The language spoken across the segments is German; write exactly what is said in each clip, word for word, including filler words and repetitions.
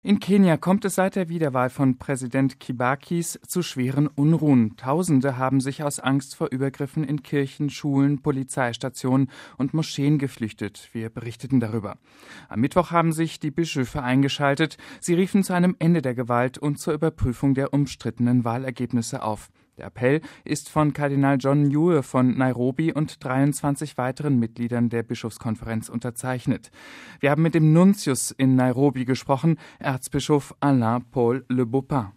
In Kenia kommt es seit der Wiederwahl von Präsident Kibakis zu schweren Unruhen. Tausende haben sich aus Angst vor Übergriffen in Kirchen, Schulen, Polizeistationen und Moscheen geflüchtet. Wir berichteten darüber. Am Mittwoch haben sich die Bischöfe eingeschaltet. Sie riefen zu einem Ende der Gewalt und zur Überprüfung der umstrittenen Wahlergebnisse auf. Der Appell ist von Kardinal John Njue von Nairobi und dreiundzwanzig weiteren Mitgliedern der Bischofskonferenz unterzeichnet. Wir haben mit dem Nuntius in Nairobi gesprochen, Erzbischof Alain Paul Le Bopin.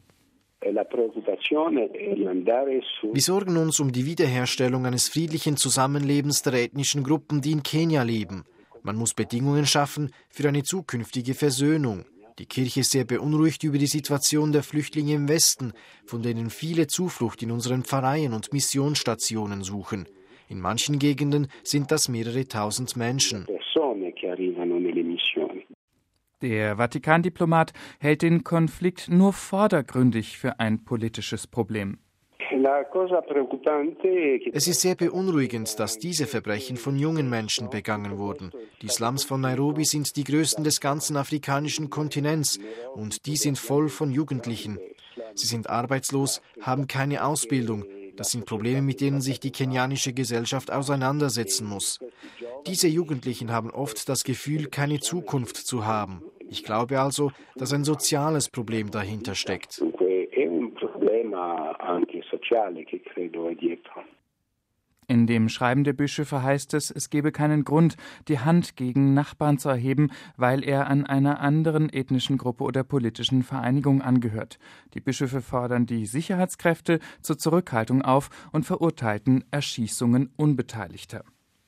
Wir sorgen uns um die Wiederherstellung eines friedlichen Zusammenlebens der ethnischen Gruppen, die in Kenia leben. Man muss Bedingungen schaffen für eine zukünftige Versöhnung. Die Kirche ist sehr beunruhigt über die Situation der Flüchtlinge im Westen, von denen viele Zuflucht in unseren Pfarreien und Missionsstationen suchen. In manchen Gegenden sind das mehrere tausend Menschen. Der Vatikandiplomat hält den Konflikt nur vordergründig für ein politisches Problem. Es ist sehr beunruhigend, dass diese Verbrechen von jungen Menschen begangen wurden. Die Slums von Nairobi sind die größten des ganzen afrikanischen Kontinents und die sind voll von Jugendlichen. Sie sind arbeitslos, haben keine Ausbildung. Das sind Probleme, mit denen sich die kenianische Gesellschaft auseinandersetzen muss. Diese Jugendlichen haben oft das Gefühl, keine Zukunft zu haben. Ich glaube also, dass ein soziales Problem dahinter steckt. In dem Schreiben der Bischöfe heißt es, es gebe keinen Grund, die Hand gegen Nachbarn zu erheben, weil er an einer anderen ethnischen Gruppe oder politischen Vereinigung angehört. Die Bischöfe fordern die Sicherheitskräfte zur Zurückhaltung auf und verurteilten Erschießungen Unbeteiligter.